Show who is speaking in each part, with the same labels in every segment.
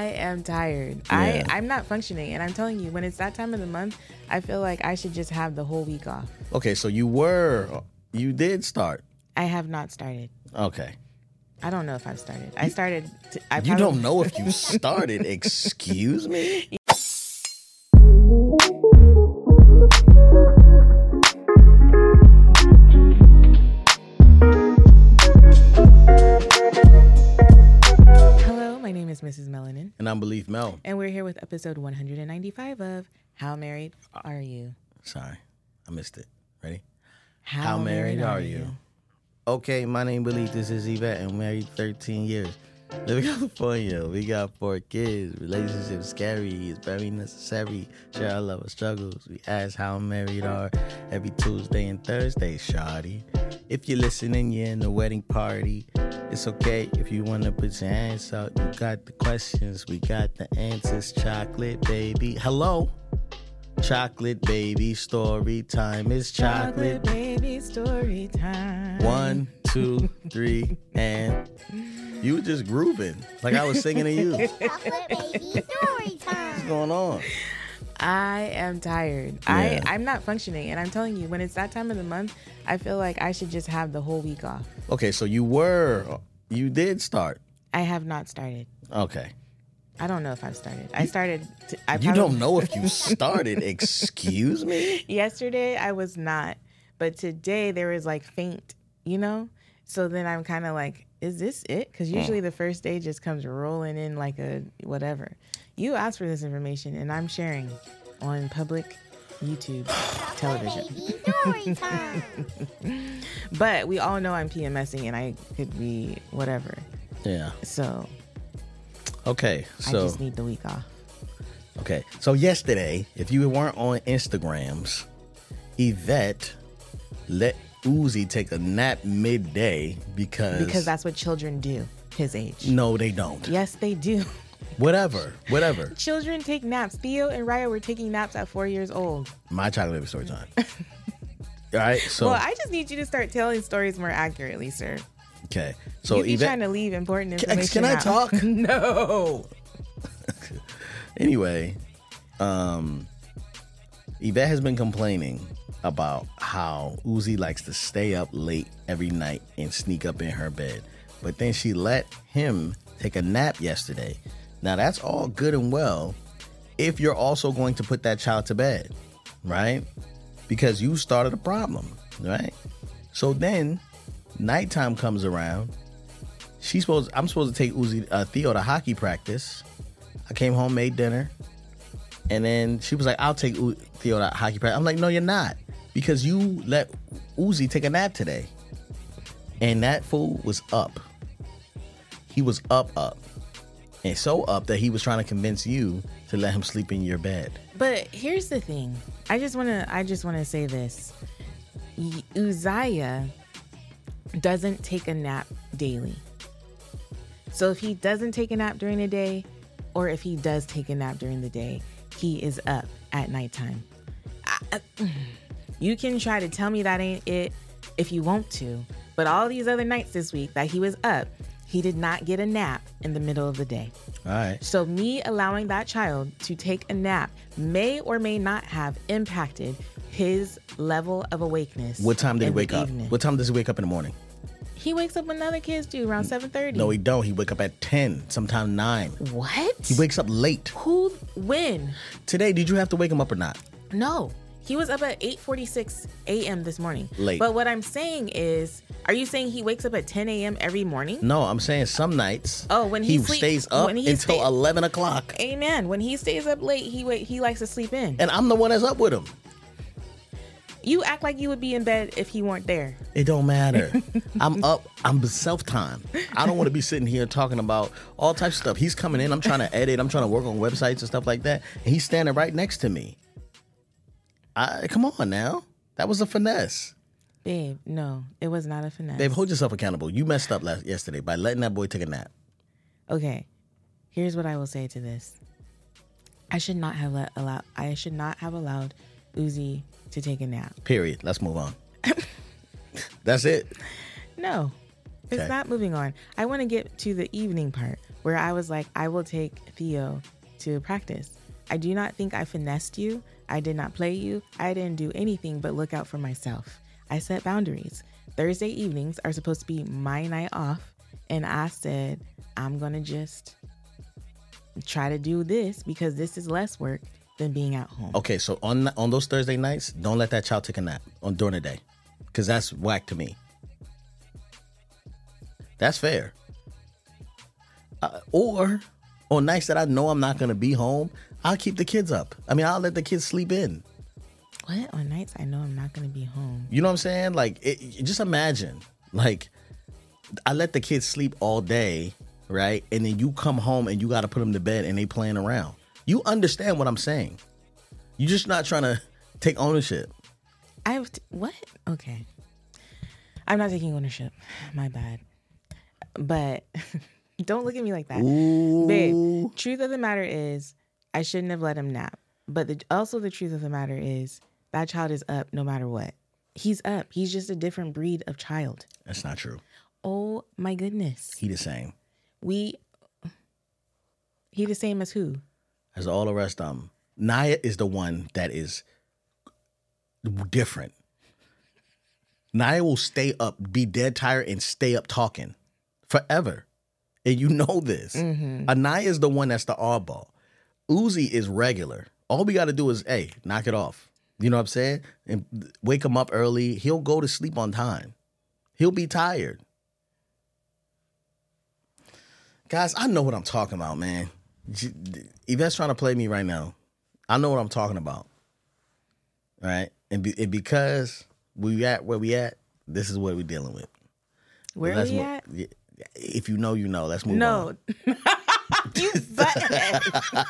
Speaker 1: I am tired.
Speaker 2: Yeah.
Speaker 1: I'm not functioning. And I'm telling you, when it's that time of the month, I feel like I should just have the whole week off.
Speaker 2: Okay, so you did start.
Speaker 1: I have not started.
Speaker 2: Okay.
Speaker 1: I don't know if I've started. I started.
Speaker 2: You don't know if you started. Excuse me?
Speaker 1: Hello, my name is Mrs. Melanin.
Speaker 2: And I'm Belief Mel.
Speaker 1: And we're here with episode 195 of How Married Are You?
Speaker 2: Sorry, I missed it. Ready?
Speaker 1: How married are you?
Speaker 2: Okay, my name Belief. This is Yvette, and married 13 years. Live in California. We got 4 kids. Relationship scary. It's very necessary. Share our love and struggles. We ask how married are every Tuesday and Thursday, shawty. If you're listening, you're in the wedding party. It's okay if you want to put your hands out. You got the questions. We got the answers. Chocolate baby. Hello. Chocolate baby story time. It's chocolate
Speaker 1: baby story time.
Speaker 2: 1, 2, 3, and you were just grooving like I was singing to you.
Speaker 3: Chocolate baby story time.
Speaker 2: What's going on?
Speaker 1: I am tired.
Speaker 2: Yeah.
Speaker 1: I'm not functioning. And I'm telling you, when it's that time of the month, I feel like I should just have the whole week off.
Speaker 2: Okay, so you did start.
Speaker 1: I have not started.
Speaker 2: Okay.
Speaker 1: I don't know if I've started. I started.
Speaker 2: You don't know if you started. Excuse me?
Speaker 1: Yesterday, I was not. But today, there was like faint, So then I'm kind of like, is this it? Because usually the first day just comes rolling in like a whatever. You asked for this information, and I'm sharing on public YouTube television.
Speaker 3: Baby story time.
Speaker 1: But we all know I'm PMSing, and I could be whatever.
Speaker 2: Yeah.
Speaker 1: So
Speaker 2: Okay,
Speaker 1: I
Speaker 2: so
Speaker 1: just need the week off.
Speaker 2: okay. So yesterday, if you weren't on Instagrams, Yvette let Uzi take a nap midday because
Speaker 1: That's what children do his age.
Speaker 2: no, they don't.
Speaker 1: Yes, they do.
Speaker 2: Whatever.
Speaker 1: Children take naps. Theo and Raya were taking naps at 4 years old.
Speaker 2: My chocolate baby story time. All right. So
Speaker 1: Well, I just need you to start telling stories more accurately, sir.
Speaker 2: okay. So
Speaker 1: You be
Speaker 2: Yvette,
Speaker 1: trying to leave important information
Speaker 2: can I
Speaker 1: out.
Speaker 2: talk?
Speaker 1: No.
Speaker 2: Anyway, Yvette has been complaining about how Uzi likes to stay up late every night and sneak up in her bed. But then she let him take a nap yesterday. Now, that's all good and well if you're also going to put that child to bed, right? Because you started a problem, right? So then nighttime comes around. I'm supposed to take Theo to hockey practice. I came home, made dinner. And then she was like, I'll take Theo to hockey practice. I'm like, no, you're not. Because you let Uzi take a nap today. And that fool was up. He was up. And so up that he was trying to convince you to let him sleep in your bed.
Speaker 1: But here's the thing. I just want to say this. Uzziah doesn't take a nap daily. So if he doesn't take a nap during the day, or if he does take a nap during the day, he is up at nighttime. You can try to tell me that ain't it if you want to, but all these other nights this week that he was up, he did not get a nap in the middle of the day.
Speaker 2: All right.
Speaker 1: So me allowing that child to take a nap may or may not have impacted his level of awakeness.
Speaker 2: What time did he
Speaker 1: in the
Speaker 2: wake up?
Speaker 1: evening.
Speaker 2: What time does he wake up in the morning?
Speaker 1: He wakes up when other kids do, around 7:30.
Speaker 2: No, he don't. He wake up at 10, sometime 9.
Speaker 1: What?
Speaker 2: He wakes up late.
Speaker 1: Who? When?
Speaker 2: Today, did you have to wake him up or not?
Speaker 1: No. He was up at 8:46 a.m. this morning.
Speaker 2: Late.
Speaker 1: But what I'm saying is, are you saying he wakes up at 10 a.m. every morning?
Speaker 2: No, I'm saying some nights.
Speaker 1: Oh, when he sleeps-
Speaker 2: stays up
Speaker 1: when he
Speaker 2: until
Speaker 1: stays-
Speaker 2: 11 o'clock.
Speaker 1: Amen. When he stays up late, he likes to sleep in.
Speaker 2: And I'm the one that's up with him.
Speaker 1: You act like you would be in bed if he weren't there.
Speaker 2: It don't matter. I'm up. I'm self-time. I don't want to be sitting here talking about all types of stuff. He's coming in. I'm trying to edit. I'm trying to work on websites and stuff like that. And he's standing right next to me. Come on now. That was a finesse.
Speaker 1: Babe, no, it was not a finesse.
Speaker 2: Babe, hold yourself accountable. You messed up yesterday by letting that boy take a nap.
Speaker 1: Okay, here's what I will say to this. I should not have allowed Uzi to take a nap.
Speaker 2: Period. Let's move on. That's it.
Speaker 1: No, it's
Speaker 2: Okay.
Speaker 1: not moving on. I want to get to the evening part. where I was like, I will take Theo to practice. I do not think I finessed you. I did not play you. I didn't do anything but look out for myself. I set boundaries. Thursday evenings are supposed to be my night off. And I said, I'm going to just try to do this because this is less work than being at home.
Speaker 2: Okay, so on those Thursday nights, don't let that child take a nap during the day, because that's whack to me. That's fair. Or on nights that I know I'm not going to be home, I'll keep the kids up. I mean, I'll let the kids sleep in.
Speaker 1: What? On nights I know I'm not going to be home.
Speaker 2: You know what I'm saying? Like, just imagine, like, I let the kids sleep all day, right? And then you come home and you got to put them to bed and they playing around. You understand what I'm saying. You're just not trying to take ownership.
Speaker 1: What? Okay. I'm not taking ownership. My bad. But don't look at me like that.
Speaker 2: Ooh.
Speaker 1: Babe, truth of the matter is I shouldn't have let him nap. But also the truth of the matter is that child is up no matter what. He's up. He's just a different breed of child.
Speaker 2: That's not true.
Speaker 1: Oh my goodness.
Speaker 2: He the same.
Speaker 1: He the same as who?
Speaker 2: As all the rest of them. Naya is the one that is different. Naya will stay up, be dead tired, and stay up talking forever. And you know this.
Speaker 1: Mm-hmm.
Speaker 2: Anaya is the one that's the oddball. Uzi is regular. All we got to do is, hey, knock it off. You know what I'm saying? And wake him up early. He'll go to sleep on time. He'll be tired. Guys, I know what I'm talking about, man. Yvette's trying to play me right now. I know what I'm talking about. All right? And because we at where we at, this is what we're dealing with.
Speaker 1: Where are we at?
Speaker 2: If you know, you know. Let's move on.
Speaker 1: No. You butthead.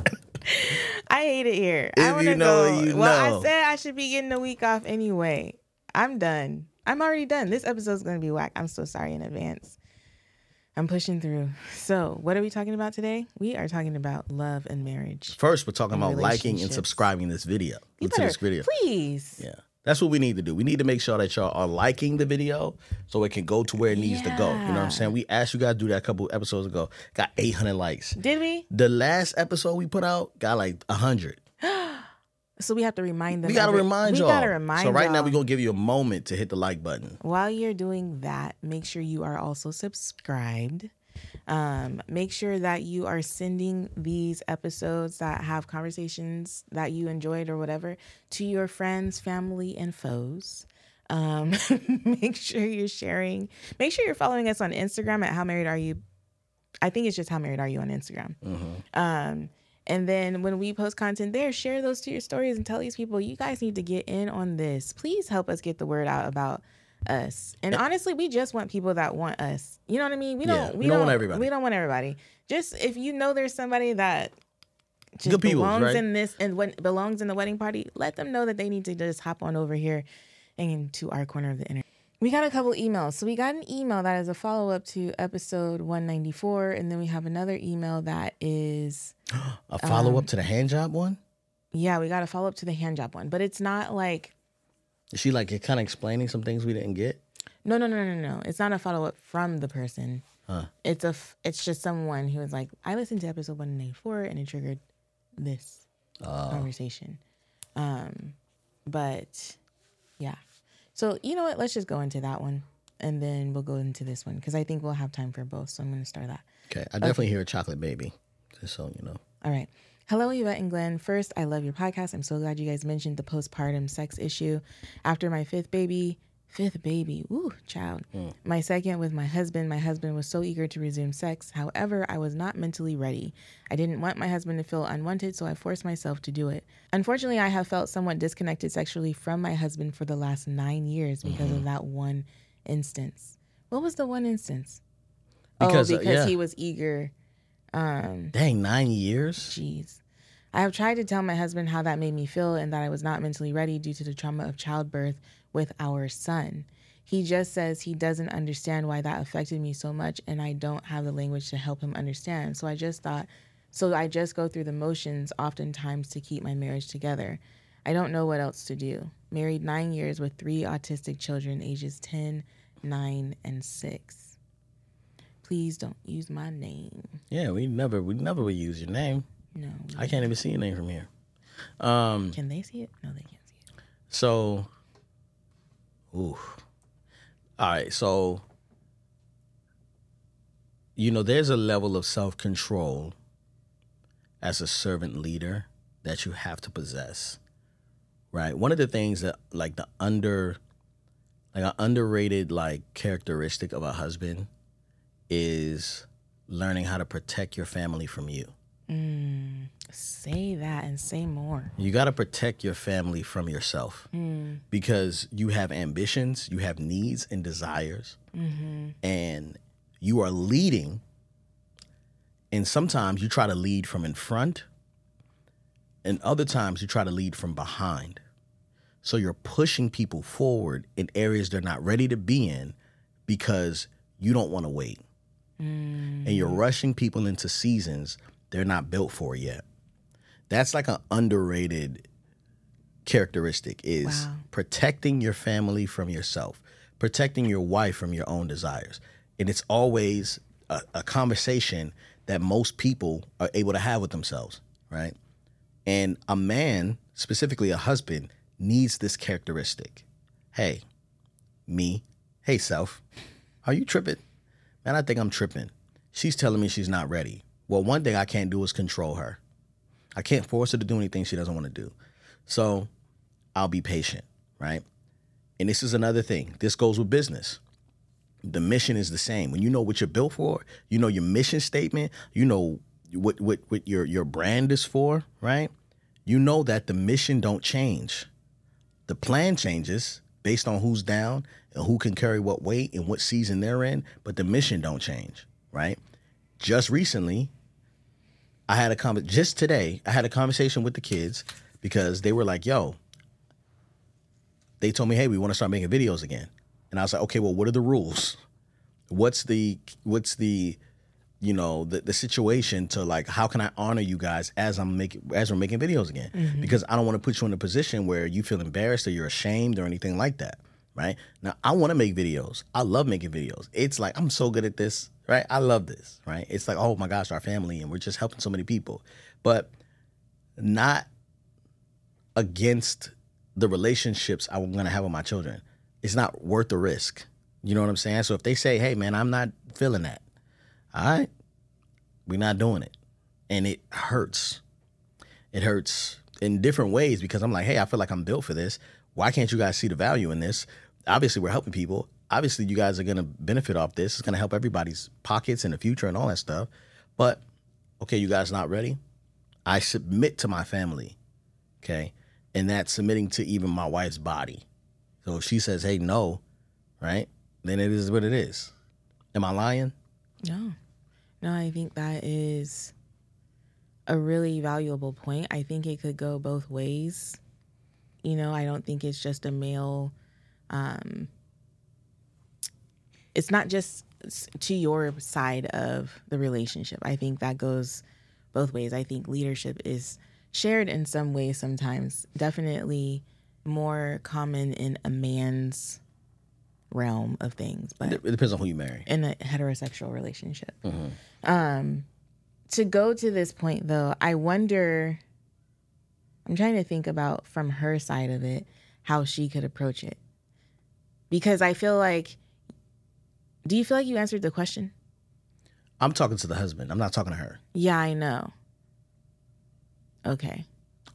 Speaker 1: I hate it here.
Speaker 2: If
Speaker 1: I want
Speaker 2: you
Speaker 1: to
Speaker 2: know,
Speaker 1: go.
Speaker 2: you
Speaker 1: Well,
Speaker 2: know.
Speaker 1: I said I should be getting a week off anyway. I'm done. I'm already done. This episode's going to be whack. I'm so sorry in advance. I'm pushing through. So, what are we talking about today? We are talking about love and marriage.
Speaker 2: First, we're talking
Speaker 1: And
Speaker 2: about liking and
Speaker 1: relationships.
Speaker 2: subscribing this video.
Speaker 1: You
Speaker 2: to
Speaker 1: better,
Speaker 2: this video.
Speaker 1: please.
Speaker 2: Yeah. That's what we need to do. We need to make sure that y'all are liking the video so it can go to where it needs to go. You know what I'm saying? We asked you guys to do that a couple episodes ago. Got 800 likes.
Speaker 1: Did we?
Speaker 2: The last episode we put out got like 100.
Speaker 1: So we have to remind them.
Speaker 2: We got to remind y'all.
Speaker 1: We got to remind
Speaker 2: So right now
Speaker 1: y'all.
Speaker 2: we're going to give you a moment to hit the like button.
Speaker 1: While you're doing that, make sure you are also subscribed. Make sure that you are sending these episodes that have conversations that you enjoyed or whatever to your friends, family, and foes. Make sure you're sharing. Make sure you're following us on Instagram at How Married Are You? I think it's just How Married Are You on Instagram.
Speaker 2: Mm-hmm.
Speaker 1: And then when we post content there, share those to your stories and tell these people, you guys need to get in on this. Please help us get the word out about us. And honestly, we just want people that want us. You know what I mean? We don't
Speaker 2: want everybody.
Speaker 1: We don't want everybody. Just if you know there's somebody that just
Speaker 2: Good people,
Speaker 1: belongs
Speaker 2: right?
Speaker 1: in this and what belongs in the wedding party, let them know that they need to just hop on over here and into our corner of the internet. We got a couple emails. So we got an email that is a follow-up to episode 194. And then we have another email that is...
Speaker 2: A follow-up to the hand job one?
Speaker 1: Yeah, we got a follow-up to the hand job one. But it's not like...
Speaker 2: Is she like kind of explaining some things we didn't get?
Speaker 1: No. It's not a follow-up from the person.
Speaker 2: Huh.
Speaker 1: It's just someone who was like, I listened to episode 194 and it triggered this conversation. But yeah. So you know what? Let's just go into that one and then we'll go into this one because I think we'll have time for both. So I'm going to start that.
Speaker 2: Okay. I definitely hear a chocolate baby. Just so you know.
Speaker 1: All right. Hello, Yvette and Glenn. First, I love your podcast. I'm so glad you guys mentioned the postpartum sex issue. After my fifth baby, ooh, child. My second with my husband was so eager to resume sex. However, I was not mentally ready. I didn't want my husband to feel unwanted, so I forced myself to do it. Unfortunately, I have felt somewhat disconnected sexually from my husband for the last 9 years because of that one instance. What was the one instance? Because he was eager.
Speaker 2: Dang, 9 years?
Speaker 1: Jeez. I have tried to tell my husband how that made me feel and that I was not mentally ready due to the trauma of childbirth with our son. He just says he doesn't understand why that affected me so much and I don't have the language to help him understand. So I just go through the motions oftentimes to keep my marriage together. I don't know what else to do. Married 9 years with 3 autistic children ages 10, 9, and 6. Please don't use my name.
Speaker 2: Yeah, we never would use your name.
Speaker 1: No.
Speaker 2: I can't even see your name from here.
Speaker 1: Can they see it? No, they can't see it.
Speaker 2: So, ooh. All right, so, there's a level of self-control as a servant leader that you have to possess, right? One of the things that, like, an underrated, like, characteristic of a husband is learning how to protect your family from you.
Speaker 1: Say that and say more.
Speaker 2: You got to protect your family from yourself because you have ambitions, you have needs and desires, and you are leading. And sometimes you try to lead from in front, and other times you try to lead from behind. So you're pushing people forward in areas they're not ready to be in because you don't want to wait. And you're rushing people into seasons they're not built for yet. That's like an underrated characteristic is protecting your family from yourself, protecting your wife from your own desires. And it's always a conversation that most people are able to have with themselves, right? And a man, specifically a husband, needs this characteristic. Hey, me. Hey, self. Are you tripping? Man, I think I'm tripping. She's telling me she's not ready. Well, one thing I can't do is control her. I can't force her to do anything she doesn't want to do. So I'll be patient, right? And this is another thing. This goes with business. The mission is the same. When you know what you're built for, you know your mission statement, you know what your brand is for, right? You know that the mission don't change. The plan changes based on who's down and who can carry what weight and what season they're in, but the mission don't change, right? Just recently, just today, I had a conversation with the kids because they were like, yo, they told me, hey, we want to start making videos again. And I was like, okay, well, what are the rules? What's the situation to, like, how can I honor you guys as we're making videos again? Because I don't want to put you in a position where you feel embarrassed or you're ashamed or anything like that, right? Now, I want to make videos. I love making videos. It's like, I'm so good at this, right? I love this, right? It's like, oh my gosh, our family, and we're just helping so many people. But not against the relationships I'm going to have with my children. It's not worth the risk. You know what I'm saying? So if they say, hey, man, I'm not feeling that, all right, we're not doing it. And it hurts. It hurts in different ways because I'm like, hey, I feel like I'm built for this. Why can't you guys see the value in this? Obviously, we're helping people. Obviously, you guys are going to benefit off this. It's going to help everybody's pockets in the future and all that stuff. But, okay, you guys not ready? I submit to my family, okay? And that's submitting to even my wife's body. So if she says, hey, no, right, then it is what it is. Am I lying?
Speaker 1: No, I think that is a really valuable point. I think it could go both ways. I don't think it's just a male. It's not just to your side of the relationship. I think that goes both ways. I think leadership is shared in some ways sometimes. Definitely more common in a man's realm of things, but
Speaker 2: it depends on who you marry
Speaker 1: in a heterosexual relationship. To go to this point though, I wonder, I'm trying to think about from her side of it how she could approach it, because I feel like, do you feel like you answered the question?
Speaker 2: I'm talking to the husband. I'm not talking to her.
Speaker 1: Yeah, I know. Okay.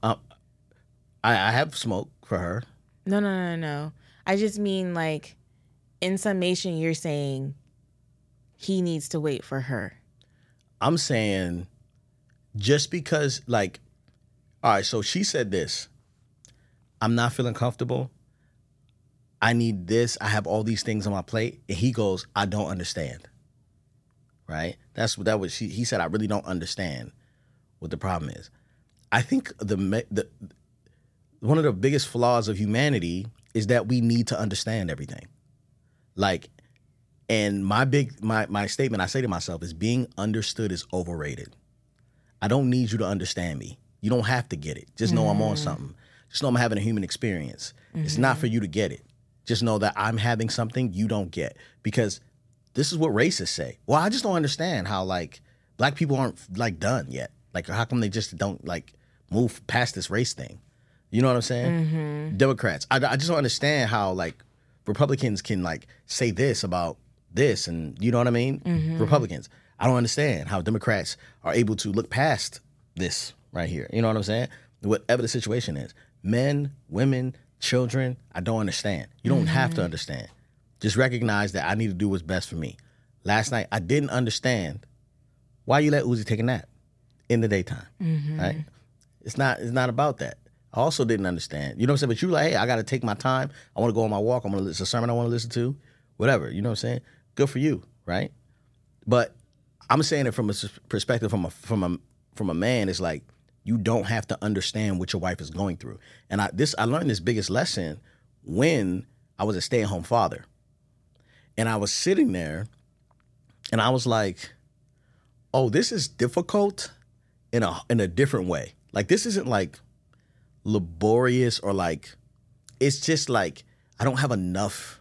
Speaker 2: I have smoke for her.
Speaker 1: No. I just mean, like, in summation, you're saying he needs to wait for her.
Speaker 2: I'm saying just because, like, all right, so she said this. I'm not feeling comfortable. I need this. I have all these things on my plate. And he goes, I don't understand. Right? He said, I really don't understand what the problem is. I think one of the biggest flaws of humanity is that we need to understand everything. Like, and my statement I say to myself is being understood is overrated. I don't need you to understand me. You don't have to get it. Just know I'm on something. Just know I'm having a human experience. It's not for you to get it. Just know that I'm having something you don't get. Because this is what racists say. Well, I just don't understand how like black people aren't like done yet. Like how come they just don't like move past this race thing? You know what I'm saying? Democrats. I just don't understand how like Republicans can like say this about this, and you know what I mean? Republicans. I don't understand how Democrats are able to look past this right here. You know what I'm saying? Whatever the situation is. Men, women, children, I don't understand. You don't have to understand. Just recognize that I need to do what's best for me. Last night, I didn't understand why you let Uzi take a nap in the daytime, right? It's not about that. I also didn't understand. You know what I'm saying? But you like, hey, I got to take my time. I want to go on my walk. I'm going to listen to a sermon I want to listen to. Whatever. You know what I'm saying? Good for you, right? But I'm saying it from a perspective from a man. It's like you don't have to understand what your wife is going through. And I learned this biggest lesson when I was a stay-at-home father. And I was sitting there and I was like, oh, this is difficult in a different way. Like this isn't like laborious or like, it's just like I don't have enough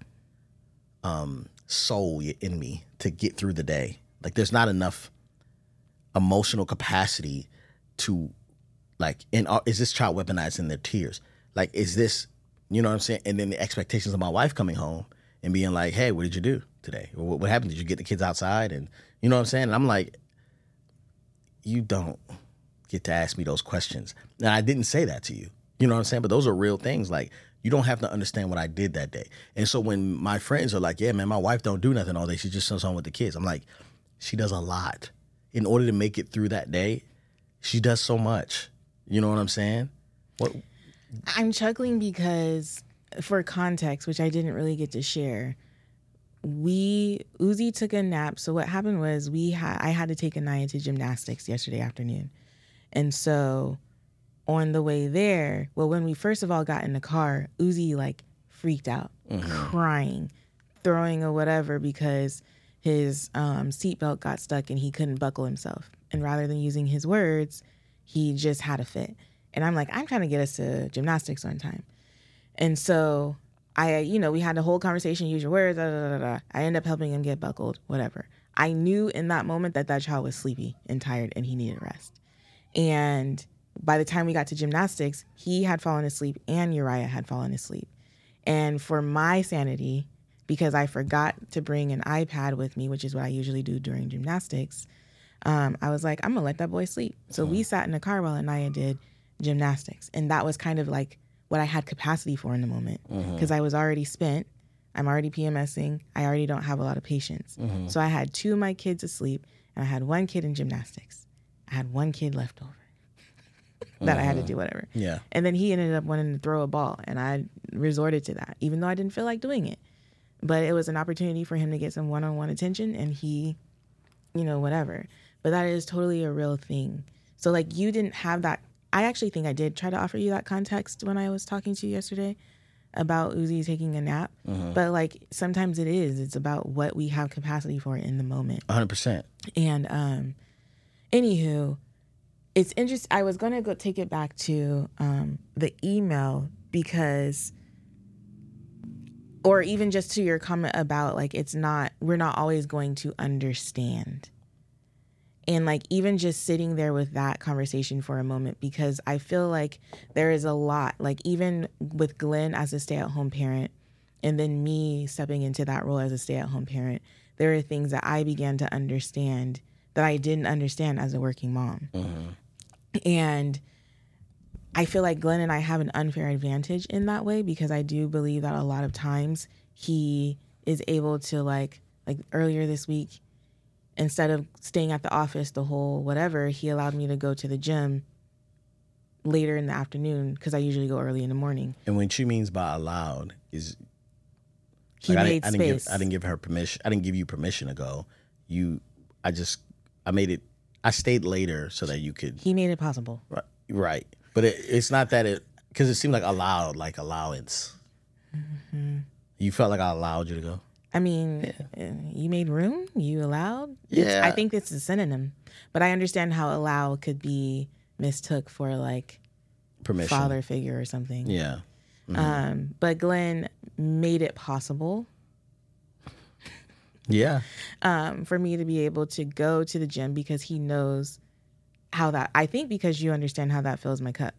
Speaker 2: soul in me to get through the day. Like there's not enough emotional capacity to like, is this child weaponizing their tears? Like, is this, you know what I'm saying? And then the expectations of my wife coming home and being like, hey, what did you do today? Or what happened? Did you get the kids outside? And you know what I'm saying? And I'm like, you don't get to ask me those questions. And I didn't say that to you. You know what I'm saying? But those are real things. Like, you don't have to understand what I did that day. And so when my friends are like, yeah, man, my wife don't do nothing all day. She just sits home with the kids. I'm like, she does a lot. In order to make it through that day, she does so much. You know what I'm saying? What?
Speaker 1: I'm chuckling because, for context, which I didn't really get to share, Uzi took a nap. So what happened was I had to take Anaya to gymnastics yesterday afternoon. And so on the way there, well, when we first of all got in the car, Uzi like freaked out, crying, throwing or whatever because his seatbelt got stuck and he couldn't buckle himself. And rather than using his words, he just had a fit. And I'm like, I'm trying to get us to gymnastics on time. And so we had the whole conversation, use your words, I end up helping him get buckled, whatever. I knew in that moment that child was sleepy and tired and he needed rest. And by the time we got to gymnastics, he had fallen asleep and Uriah had fallen asleep. And for my sanity, because I forgot to bring an iPad with me, which is what I usually do during gymnastics, I was like, I'm going to let that boy sleep. So we sat in the car while Anaya did gymnastics. And that was kind of like what I had capacity for in the moment because I was already spent. I'm already PMSing. I already don't have a lot of patience. So I had 2 of my kids asleep and I had 1 kid in gymnastics. I had 1 kid left over that I had to do whatever. Yeah. And then he ended up wanting to throw a ball and I resorted to that, even though I didn't feel like doing it. But it was an opportunity for him to get some one-on-one attention and he, whatever. But that is totally a real thing. So like you didn't have that. I actually think I did try to offer you that context when I was talking to you yesterday about Uzi taking a nap. But like sometimes it's about what we have capacity for in the moment.
Speaker 2: 100%.
Speaker 1: And anywho, it's interesting. I was going to go take it back to the email because, or even just to your comment about like, we're not always going to understand. And like, even just sitting there with that conversation for a moment, because I feel like there is a lot, like even with Glenn as a stay-at-home parent, and then me stepping into that role as a stay-at-home parent, there are things that I began to understand that I didn't understand as a working mom. And I feel like Glenn and I have an unfair advantage in that way because I do believe that a lot of times he is able to like earlier this week, instead of staying at the office the whole whatever, he allowed me to go to the gym later in the afternoon because I usually go early in the morning.
Speaker 2: And what she means by allowed is
Speaker 1: he made space.
Speaker 2: I didn't give her permission. I didn't give you permission to go. I stayed later so that you could.
Speaker 1: He made it possible.
Speaker 2: Right. But it's not that because it seemed like allowed, like allowance. You felt like I allowed you to go?
Speaker 1: I mean, you made room? You allowed?
Speaker 2: Yeah.
Speaker 1: I think it's a synonym. But I understand how allow could be mistook for like
Speaker 2: permission,
Speaker 1: father figure or something.
Speaker 2: Yeah.
Speaker 1: But Glenn made it possible.
Speaker 2: Yeah.
Speaker 1: For me to be able to go to the gym because he knows how that, I think because you understand how that fills my cup.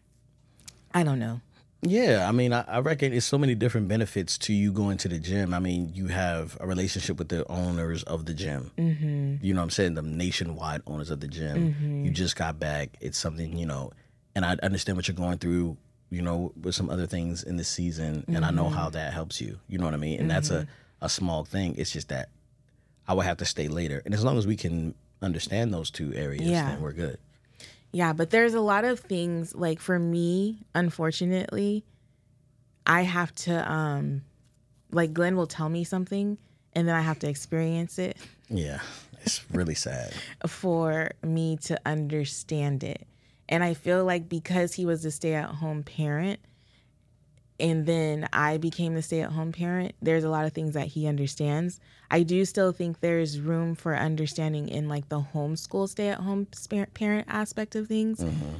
Speaker 1: I don't know.
Speaker 2: Yeah, I mean, I reckon it's so many different benefits to you going to the gym. I mean, you have a relationship with the owners of the gym. You know what I'm saying? The nationwide owners of the gym. You just got back. It's something, and I understand what you're going through, with some other things in the season, and I know how that helps you. You know what I mean? And that's a small thing. It's just that I would have to stay later. And as long as we can understand those two areas, then we're good.
Speaker 1: Yeah, but there's a lot of things, like for me, unfortunately, I have to, like Glenn will tell me something and then I have to experience it.
Speaker 2: Yeah, it's really sad.
Speaker 1: For me to understand it. And I feel like because he was a stay-at-home parent and then I became the stay-at-home parent, there's a lot of things that he understands. I do still think there's room for understanding in like the homeschool stay-at-home parent aspect of things.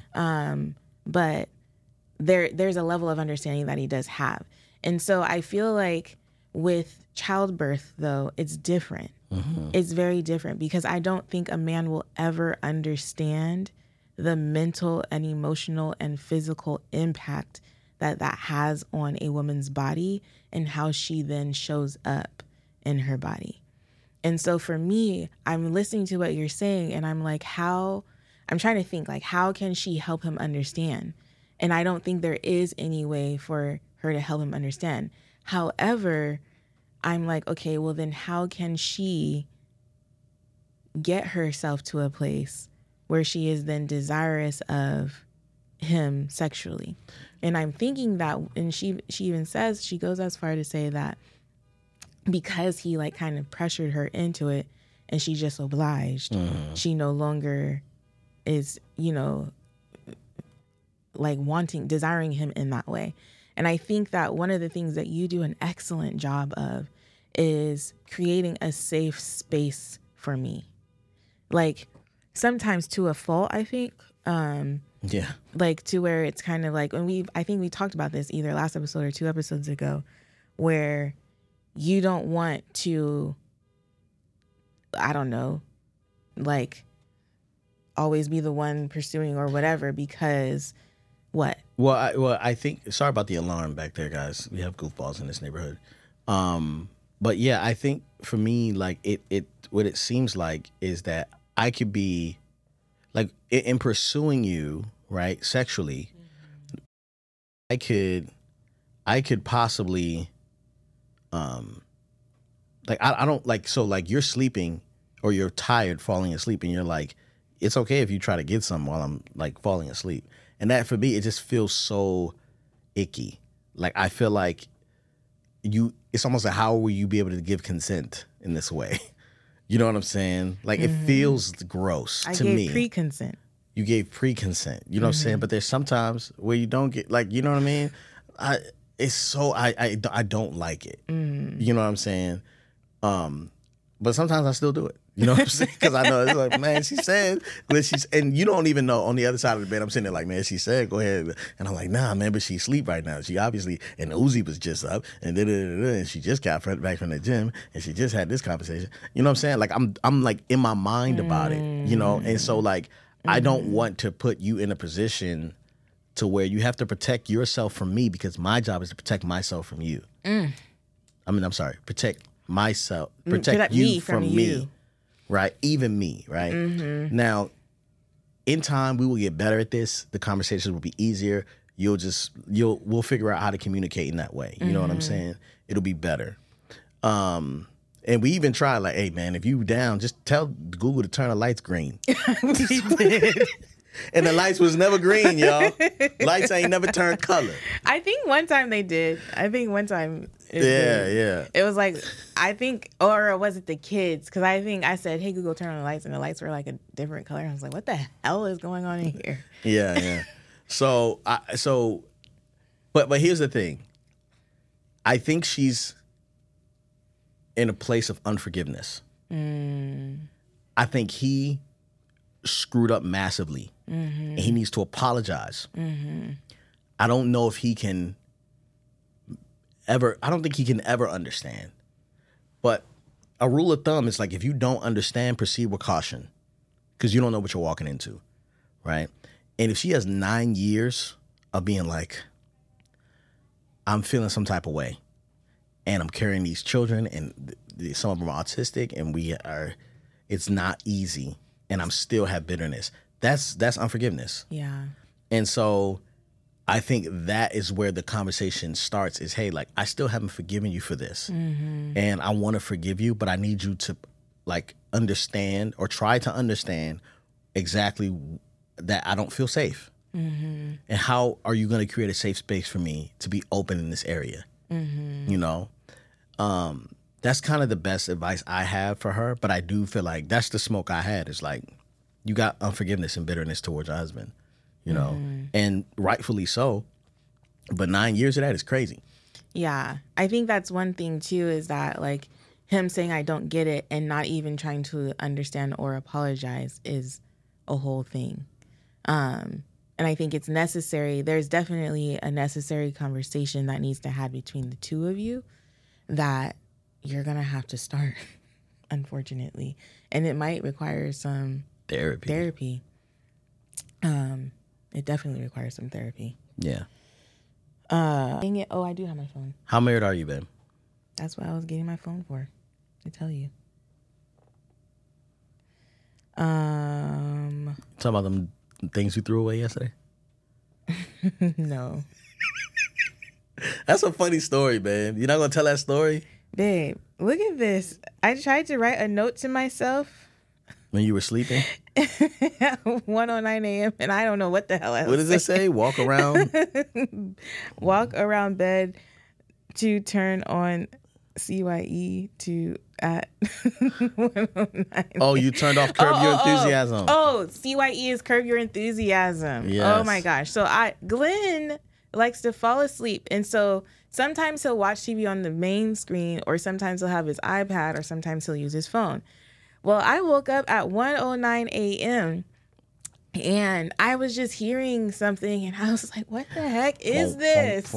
Speaker 1: But there's a level of understanding that he does have. And so I feel like with childbirth, though, it's different. It's very different because I don't think a man will ever understand the mental and emotional and physical impact that has on a woman's body and how she then shows up in her body. And so for me, I'm listening to what you're saying and I'm like, I'm trying to think like, how can she help him understand? And I don't think there is any way for her to help him understand. However, I'm like, okay, well then how can she get herself to a place where she is then desirous of him sexually? And I'm thinking that, and she even says, she goes as far to say that because he like kind of pressured her into it and she just obliged, she no longer is, like desiring him in that way. And I think that one of the things that you do an excellent job of is creating a safe space for me. Like sometimes to a fault, I think.
Speaker 2: Yeah.
Speaker 1: Like to where it's kind of like I think we talked about this either last episode or 2 episodes ago, where you don't want to, I don't know, like always be the one pursuing or whatever because what?
Speaker 2: Well, I think, sorry about the alarm back there, guys. We have goofballs in this neighborhood. But yeah, I think for me, like what it seems like is that I could be like in pursuing you, right, sexually, I could possibly, like, I don't like, so like you're sleeping or you're tired falling asleep and you're like, it's okay if you try to get some while I'm like falling asleep. And that for me, it just feels so icky. Like, I feel like it's almost like, how will you be able to give consent in this way? You know what I'm saying? Like, it feels gross to me.
Speaker 1: I gave pre-consent.
Speaker 2: You gave pre-consent. You know what I'm saying? But there's sometimes where you don't get, like, you know what I mean? I don't like it. You know what I'm saying? But sometimes I still do it. You know what I'm saying? Because I know it's like, man, she said, and you don't even know on the other side of the bed. I'm sitting there like, man, she said, go ahead. And I'm like, nah, man, but she's asleep right now. She obviously, and Uzi was just up, and she just got back from the gym, and she just had this conversation. You know what I'm saying? Like, I'm like in my mind about it, And so like, I don't want to put you in a position to where you have to protect yourself from me because my job is to protect myself from you. I mean, I'm sorry, protect myself, protect you from me. Right? Even me, right? Now, in time, we will get better at this. The conversations will be easier. We'll figure out how to communicate in that way. You know what I'm saying? It'll be better. And we even tried like, hey man, if you down, just tell Google to turn the lights green.
Speaker 1: We did.
Speaker 2: And the lights was never green, y'all. Lights ain't never turned color.
Speaker 1: I think one time they did. I think one time.
Speaker 2: Yeah.
Speaker 1: It was like, I think, or was it the kids? Because I think I said, hey, Google, turn on the lights. And the lights were like a different color. I was like, what the hell is going on in here?
Speaker 2: Yeah. But here's the thing. I think she's in a place of unforgiveness. I think he screwed up massively. And he needs to apologize. I don't know if he can ever, I don't think he can ever understand. But a rule of thumb is like if you don't understand, proceed with caution, because you don't know what you're walking into, right? And if she has 9 years of being like, I'm feeling some type of way, and I'm carrying these children, and some of them are autistic, and it's not easy, and I'm still have bitterness. That's unforgiveness.
Speaker 1: Yeah.
Speaker 2: And so I think that is where the conversation starts is, hey, like, I still haven't forgiven you for this. And I want to forgive you, but I need you to, like, understand or try to understand exactly that I don't feel safe. And how are you going to create a safe space for me to be open in this area? You know? That's kind of the best advice I have for her, but I do feel like that's the smoke I had. It's like, you got unforgiveness and bitterness towards your husband, you know, and rightfully so. But 9 years of that is crazy.
Speaker 1: Yeah. I think that's one thing too, is that like him saying I don't get it and not even trying to understand or apologize is a whole thing. And I think it's necessary. There's definitely a necessary conversation that needs to have between the two of you that you're going to have to start, unfortunately. And it might require some therapy. It definitely requires some therapy.
Speaker 2: Yeah.
Speaker 1: Dang it. Oh, I do have my phone.
Speaker 2: How married are you, babe?
Speaker 1: That's what I was getting my phone for, to tell you.
Speaker 2: Talking about them things you threw away yesterday?
Speaker 1: No.
Speaker 2: That's a funny story, man. You're not going to tell that story?
Speaker 1: Babe, look at this. I tried to write a note to myself
Speaker 2: When you were sleeping?
Speaker 1: at 1:09 a.m. and I don't know what the hell I was
Speaker 2: What does it say? Walk around?
Speaker 1: Walk around bed to turn on CYE to at 1:09.
Speaker 2: Oh, you turned off Curb Your Enthusiasm.
Speaker 1: Oh, CYE is Curb Your Enthusiasm.
Speaker 2: Yes.
Speaker 1: Oh my gosh. So Glenn likes to fall asleep. And so sometimes he'll watch TV on the main screen, or sometimes he'll have his iPad, or sometimes he'll use his phone. Well, I woke up at 1:09 a.m. and I was just hearing something and I was like, what the heck is this?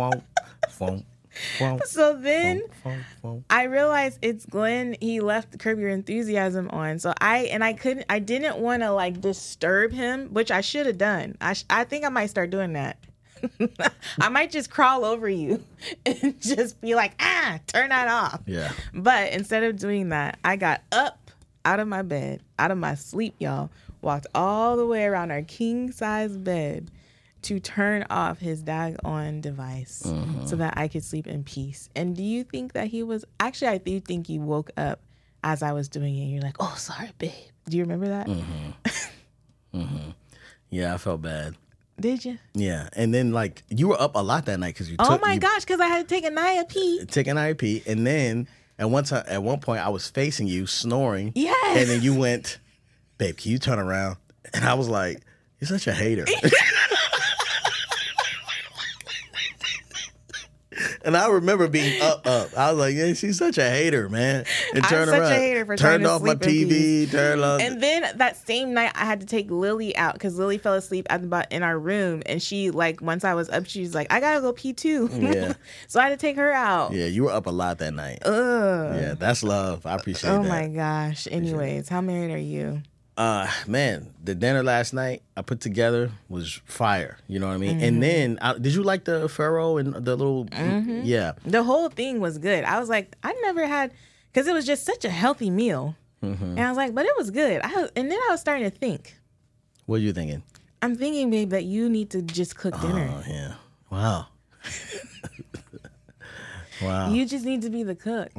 Speaker 1: So then I realized it's Glenn. He left Curb Your Enthusiasm on. So I didn't want to like disturb him, which I should have done. I think I might start doing that. I might just crawl over you and just be like, turn that off.
Speaker 2: Yeah.
Speaker 1: But instead of doing that, I got up out of my bed, out of my sleep, y'all, walked all the way around our king size bed to turn off his daggone device so that I could sleep in peace. And do you think that he was, actually, I do think you woke up as I was doing it. You're like, oh, sorry, babe. Do you remember that?
Speaker 2: Yeah, I felt bad.
Speaker 1: Did you?
Speaker 2: Yeah. And then, like, you were up a lot that night because you took...
Speaker 1: Oh, my gosh, because I had to take a NIAP.
Speaker 2: Take an IEP. And then, at one point, I was facing you, snoring.
Speaker 1: Yes.
Speaker 2: And then you went, babe, can you turn around? And I was like, you're such a hater. And I remember being up. I was like, yeah, she's such a hater, man. And
Speaker 1: I'm
Speaker 2: turn
Speaker 1: such
Speaker 2: around.
Speaker 1: a hater for
Speaker 2: turned
Speaker 1: trying to
Speaker 2: off my
Speaker 1: sleep in
Speaker 2: TV,
Speaker 1: peace.
Speaker 2: turned off.
Speaker 1: And then that same night, I had to take Lily out because Lily fell asleep in our room. And she, like, once I was up, she was like, I gotta go pee too.
Speaker 2: Yeah.
Speaker 1: So I had to take her out.
Speaker 2: Yeah, you were up a lot that night.
Speaker 1: Ugh.
Speaker 2: Yeah, that's love. I appreciate that.
Speaker 1: Oh my gosh. Anyways, how married are you?
Speaker 2: Man, the dinner last night I put together was fire. You know what I mean? And then, did you like the Pharaoh and the little? Yeah.
Speaker 1: The whole thing was good. I was like, I never had, because it was just such a healthy meal. And I was like, but it was good. And then I was starting to think.
Speaker 2: What are you thinking?
Speaker 1: I'm thinking, babe, that you need to just cook dinner.
Speaker 2: Oh, yeah. Wow. Wow.
Speaker 1: You just need to be the cook.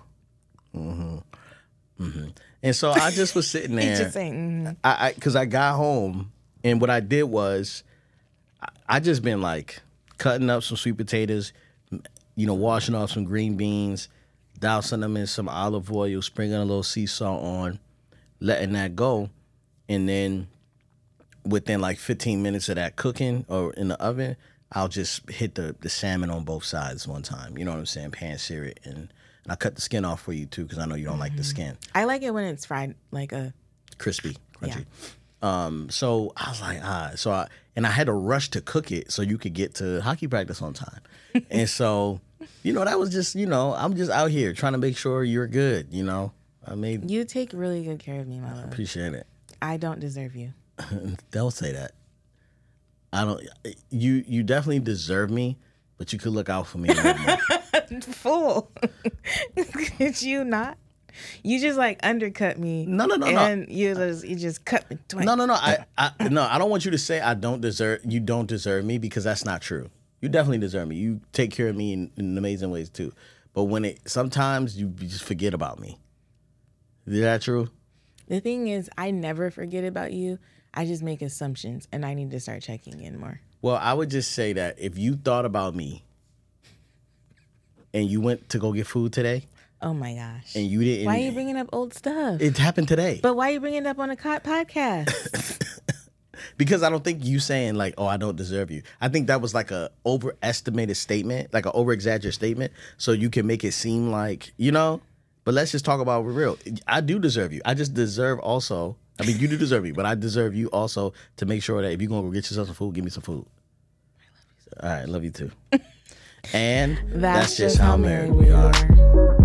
Speaker 2: And so I just was sitting there.
Speaker 1: He's just saying,
Speaker 2: Because I got home, and what I did was, I just been like cutting up some sweet potatoes, you know, washing off some green beans, dousing them in some olive oil, sprinkling a little sea salt on, letting that go, and then within like 15 minutes of that cooking or in the oven, I'll just hit the salmon on both sides one time. You know what I'm saying? Pan sear it, and I cut the skin off for you too, because I know you don't like the skin.
Speaker 1: I like it when it's fried, like a
Speaker 2: crispy, crunchy. So I was like, I had to rush to cook it so you could get to hockey practice on time. And so That was just, I'm just out here trying to make sure you're good, I mean,
Speaker 1: You take really good care of me, my love.
Speaker 2: appreciate it.
Speaker 1: I don't deserve you.
Speaker 2: Don't say that. I don't. You definitely deserve me, but you could look out for me a little more.
Speaker 1: Fool. Could you not? You just like undercut me.
Speaker 2: No.
Speaker 1: And you just cut me twice.
Speaker 2: No. I don't want you to say you don't deserve me, because that's not true. You definitely deserve me. You take care of me in amazing ways too. But sometimes you just forget about me. Is that true?
Speaker 1: The thing is, I never forget about you. I just make assumptions, and I need to start checking in more.
Speaker 2: Well, I would just say that if you thought about me and you went to go get food today,
Speaker 1: Oh my gosh.
Speaker 2: and you didn't.
Speaker 1: Why are you bringing up old stuff?
Speaker 2: It happened today.
Speaker 1: But why are you bringing it up on a podcast?
Speaker 2: Because I don't think you saying like, "Oh, I don't deserve you." I think that was like a overestimated statement, like an over-exaggerated statement, so you can make it seem like, But let's just talk about it real. I do deserve you. I just deserve also. I mean, you do deserve me, but I deserve you also to make sure that if you're going to go get yourself some food, give me some food. I love you. All right, love you too. And that's just how married we are.